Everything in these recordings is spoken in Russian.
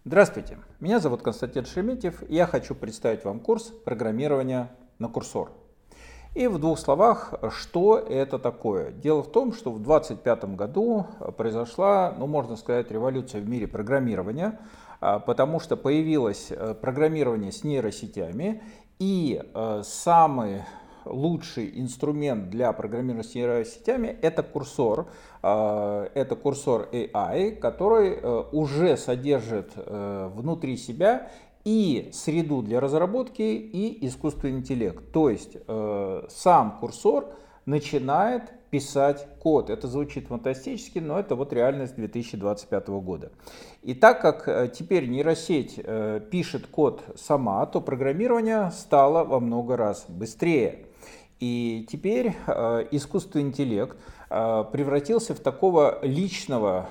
Здравствуйте, меня зовут Константин Шереметьев, и я хочу представить вам курс программирования на Курсор. И в двух словах, что это такое? Дело в том, что в 2025 году произошла, можно сказать, революция в мире программирования, потому что появилось программирование с нейросетями, и самый лучший инструмент для программирования с нейросетями — это Курсор. Это Курсор AI, который уже содержит внутри себя и среду для разработки, и искусственный интеллект. То есть сам Курсор начинает писать код. Это звучит фантастически, но это вот реальность 2025 года. И так как теперь нейросеть пишет код сама, то программирование стало во много раз быстрее. И теперь искусственный интеллект превратился в такого личного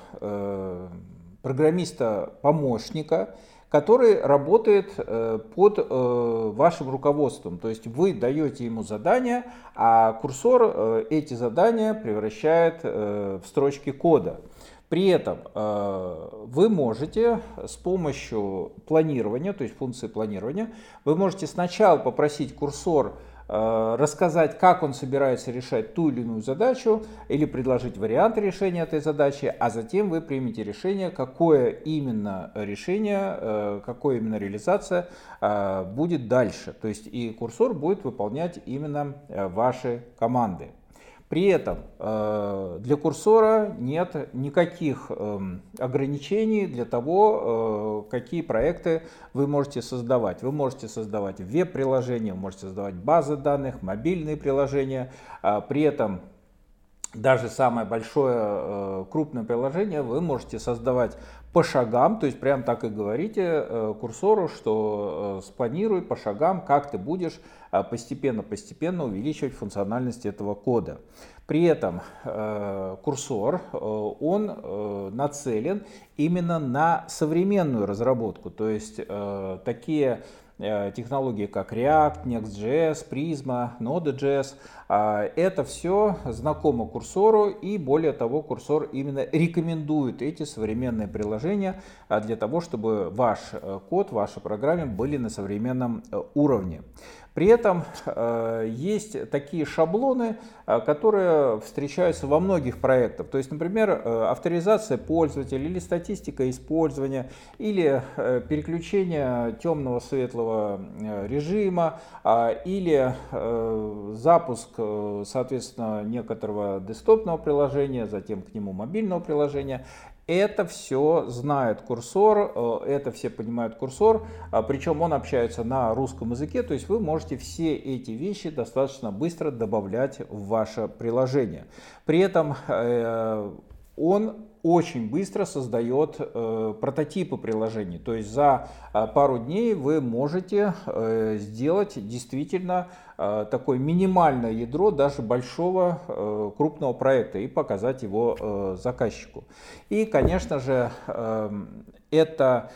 программиста-помощника, который работает под вашим руководством. То есть вы даете ему задания, а Курсор эти задания превращает в строчки кода. При этом вы можете с помощью планирования, то есть функции планирования, вы можете сначала попросить Курсор рассказать, как он собирается решать ту или иную задачу, или предложить варианты решения этой задачи, а затем вы примете решение, какое именно решение, какая именно реализация будет дальше. То есть и Курсор будет выполнять именно ваши команды. При этом для Курсора нет никаких ограничений для того, какие проекты вы можете создавать. Вы можете создавать веб-приложения, вы можете создавать базы данных, мобильные приложения. При этом даже самое большое крупное приложение вы можете создавать по шагам, то есть прям так и говорите Курсору, что спланируй по шагам, как ты будешь постепенно увеличивать функциональность этого кода. При этом Курсор, он нацелен именно на современную разработку, то есть такие технологии, как React, Next.js, Prisma, Node.js. Это все знакомо Курсору, и более того, Курсор именно рекомендует эти современные приложения для того, чтобы ваш код, ваши программы были на современном уровне. При этом есть такие шаблоны, которые встречаются во многих проектах. То есть, например, авторизация пользователя или статистика использования, или переключение темного светлого режима, или запуск, соответственно, некоторого десктопного приложения, затем к нему мобильного приложения. Это все знает Курсор, это все понимают Курсор, причем он общается на русском языке, то есть вы можете все эти вещи достаточно быстро добавлять в ваше приложение. При этом он очень быстро создает прототипы приложений, то есть за пару дней вы можете сделать действительно такое минимальное ядро даже большого крупного проекта и показать его заказчику. И, конечно же, это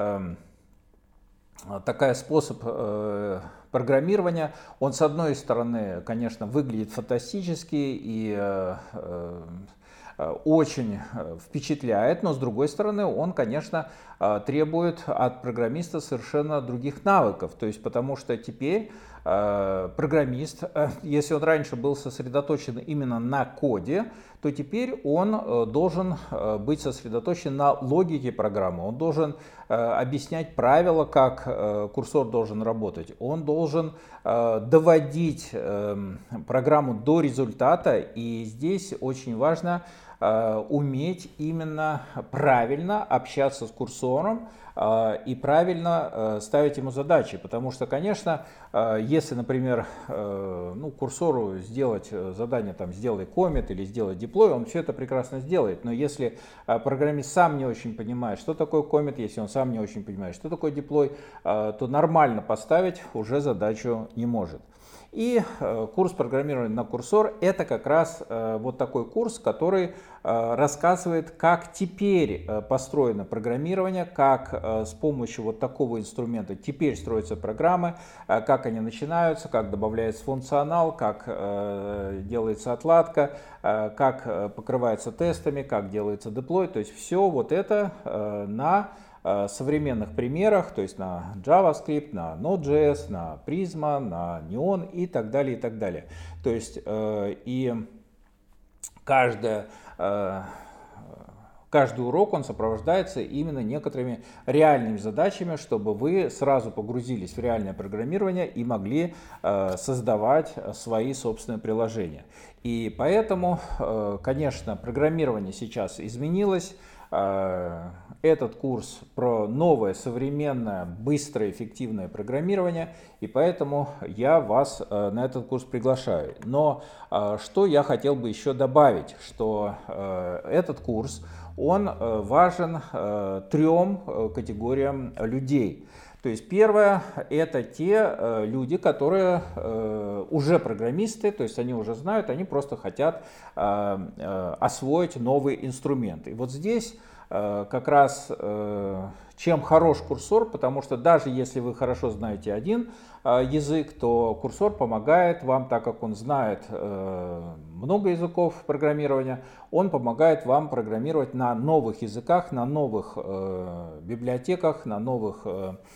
такой способ программирования. Он, с одной стороны, конечно, выглядит фантастически и очень впечатляет, но с другой стороны он, конечно, требует от программиста совершенно других навыков. То есть потому что теперь программист, если он раньше был сосредоточен именно на коде, то теперь он должен быть сосредоточен на логике программы. Он должен объяснять правила, как Курсор должен работать. Он должен доводить программу до результата. И здесь очень важно уметь именно правильно общаться с Курсором и правильно ставить ему задачи. Потому что, конечно, если, например, Курсору сделать задание, сделай коммит или сделай деплой, он все это прекрасно сделает. Но если программист сам не очень понимает, что такое коммит, если он сам не очень понимает, что такое деплой, то нормально поставить уже задачу не может. И курс программирования на Курсор — это как раз вот такой курс, который рассказывает, как теперь построено программирование, как с помощью вот такого инструмента теперь строятся программы, как они начинаются, как добавляется функционал, как делается отладка, как покрывается тестами, как делается деплой. То есть все вот это на современных примерах, то есть на JavaScript, на Node.js, на Prisma, на Neon и так далее, и так далее. То есть и каждый урок он сопровождается именно некоторыми реальными задачами, чтобы вы сразу погрузились в реальное программирование и могли создавать свои собственные приложения. И поэтому, конечно, программирование сейчас изменилось. Этот курс про новое, современное, быстрое, эффективное программирование, и поэтому я вас на этот курс приглашаю. Но что я хотел бы еще добавить, что этот курс, он важен трем категориям людей. То есть первое – это те люди, которые уже программисты, то есть они уже знают, они просто хотят освоить новый инструмент. И вот здесь как раз чем хорош курсор, потому что даже если вы хорошо знаете один язык, то курсор помогает вам, так как он знает много языков программирования, он помогает вам программировать на новых языках, на новых библиотеках, на новых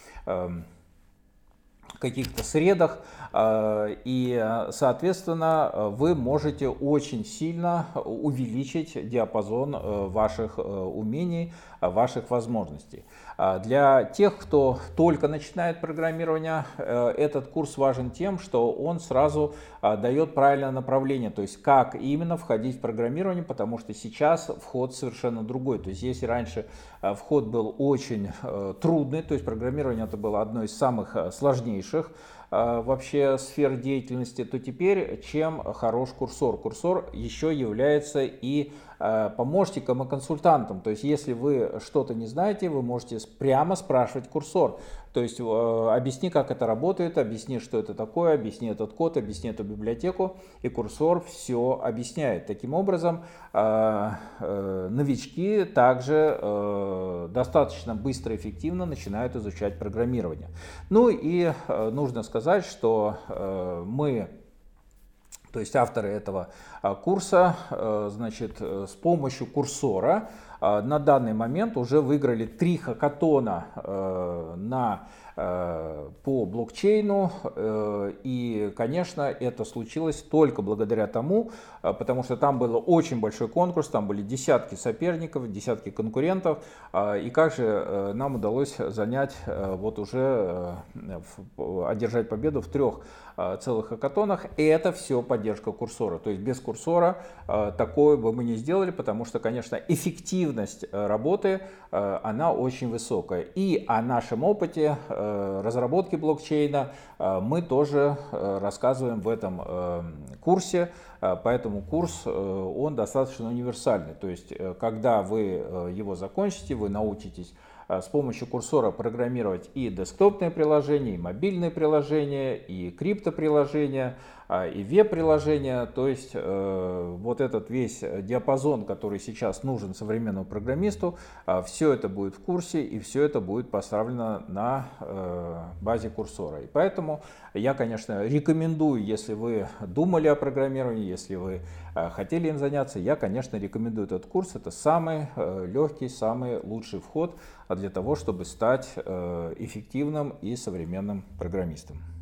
каких-то средах, и, соответственно, вы можете очень сильно увеличить диапазон ваших умений, ваших возможностей. Для тех, кто только начинает программирование, этот курс важен тем, что он сразу дает правильное направление, то есть как именно входить в программирование, потому что сейчас вход совершенно другой. То есть если раньше вход был очень трудный, то есть программирование это было одно из самых сложнейших вообще сфер деятельности, то теперь чем хорош курсор? Курсор еще является и помощником и консультантом. То есть если вы что-то не знаете, вы можете прямо спрашивать курсор. То есть объясни, как это работает, объясни, что это такое, объясни этот код, объясни эту библиотеку, и курсор все объясняет. Таким образом, новички также достаточно быстро и эффективно начинают изучать программирование. Ну и нужно сказать, что мы, то есть авторы этого курса, значит, с помощью курсора на данный момент уже выиграли 3 хакатона по блокчейну, и, конечно, это случилось только благодаря тому, потому что там был очень большой конкурс, там были десятки соперников, десятки конкурентов, и как же нам удалось занять, вот уже одержать победу в 3 целых хакатонах, и это все поддержка курсора. То есть без курсора такое бы мы не сделали, потому что, конечно, эффективность работы, она очень высокая. И о нашем опыте разработки блокчейна мы тоже рассказываем в этом курсе, поэтому курс, он достаточно универсальный. То есть, когда вы его закончите, вы научитесь с помощью курсора программировать и десктопные приложения, и мобильные приложения, и криптоприложения, и веб-приложения. То есть вот этот весь диапазон, который сейчас нужен современному программисту, все это будет в курсе, и все это будет поставлено на базе курсора. И поэтому я, конечно, рекомендую, если вы думали о программировании, если вы хотели им заняться, я, конечно, рекомендую этот курс. Это самый легкий, самый лучший вход для того, чтобы стать эффективным и современным программистом.